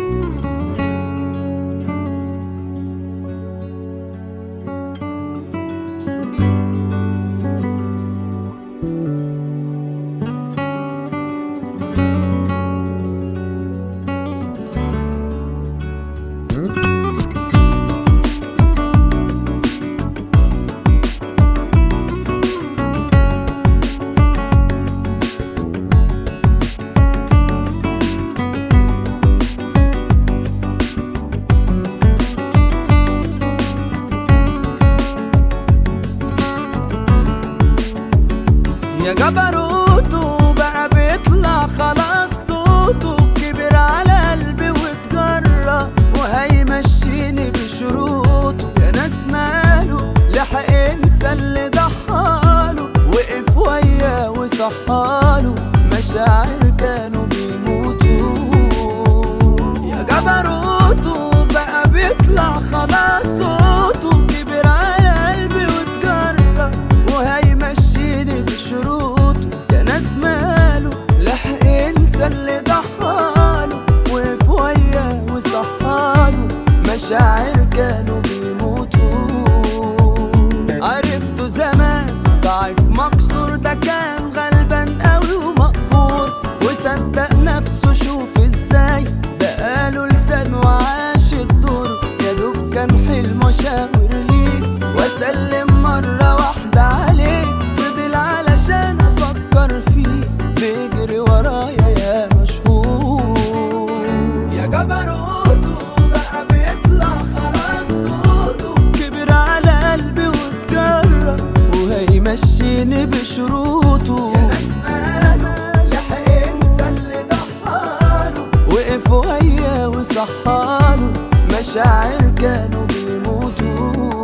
يا جبروته بقى بيطلع خلاص صوته، كبر على قلبي واتجرأ وهيمشيني بشروطه. يا ناس ماله لحق انسى اللي ضحاله، وقف وياه وصحاله مشاعر كانوا بيموتوا. يا جبروته بقى بيطلع خلاص صوته، كبر على قلبي واتجرأ وهيمشيني بشروطه. يا ناس ماله لحق انسى اللي ضحاله، وقف وياه وصحاله مشاعر كانوا بيموتوا. عرفته زمان ضعيف مكسور، ده كان غلبان قوي ومقهور، وصدق نفسه شوف ازاي بقاله لسان وعاش الدور. يا دوب كان حلمه شاور ليه واسلم مرة واحدة عليه، فضل علشان افكر فيه بيجري ورايا يا مشهور. يا جبروته بقى بيطلع خلاص صوته، كبر على قلبي واتجرأ وهيمشيني بشروطه. يا ناس ماله لحق انسى اللي ضحاله، وقف وياه وصحاله مشاعر كانوا بيموتوا.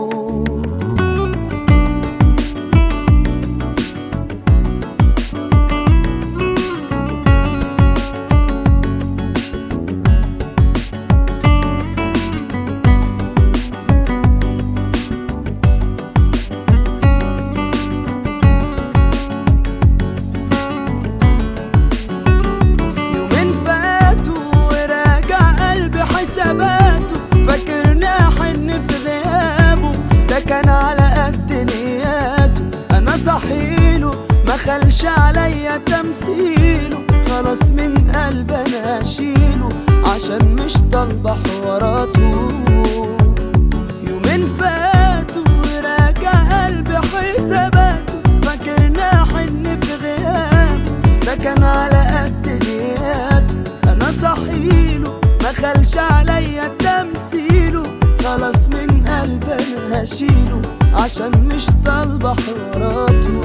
فاكرنا حن في غيابه، ده كان على قد نياته. انا صحيله ما خلش عليا تمثيله، خلاص من قلب انا اشيله عشان مش طالبه حواراته. يومين فاتوا وراجع قلبي حساباته، فاكرنا حن في غيابه، ده كان على قد نياته. انا صحيله ما خلش عليا تمثيله، خلاص من قلب انا هشيله عشان مش طالبه حواراته.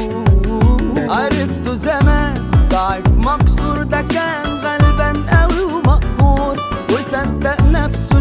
عرفته زمان ضعيف مكسور، ده كان غلبان قوي ومقهور، وصدق نفسه